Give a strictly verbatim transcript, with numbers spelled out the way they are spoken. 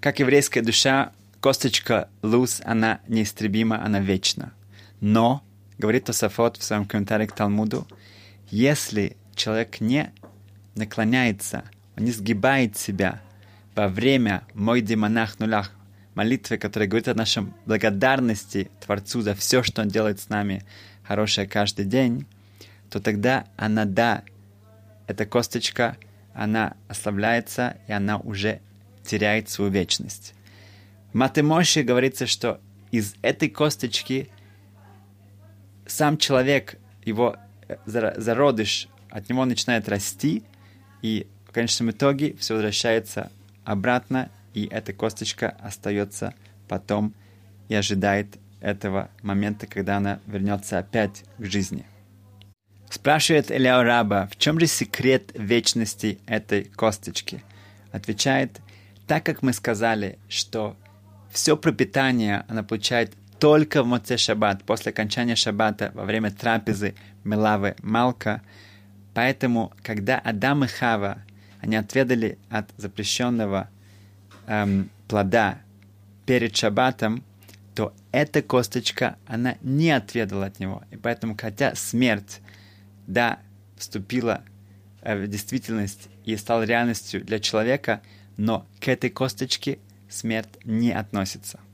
Как еврейская душа, косточка Луз, она неистребима, она вечна. Но, говорит Тосафот в своем комментарии к Талмуду, если человек не наклоняется, он не сгибает себя во время Мойди Монах Нулях, молитвы, которая говорит о нашей благодарности Творцу за все, что Он делает с нами хорошее каждый день, то тогда она, да, эта косточка, она ослабляется, и она уже теряет свою вечность. В Матемоши говорится, что из этой косточки сам человек, его зародыш, от него начинает расти, и в конечном итоге все возвращается обратно, и эта косточка остается потом и ожидает этого момента, когда она вернется опять к жизни. Спрашивает Эляу Раба, в чем же секрет вечности этой косточки? Отвечает, так как мы сказали, что все пропитание она получает только в Моцей Шаббат, после окончания Шаббата, во время трапезы Мелавы Малка, поэтому, когда Адам и Хава, они отведали от запрещенного эм, плода перед Шаббатом, то эта косточка, она не отведала от него. И поэтому, хотя смерть, да, вступила в действительность и стала реальностью для человека, но к этой косточке смерть не относится.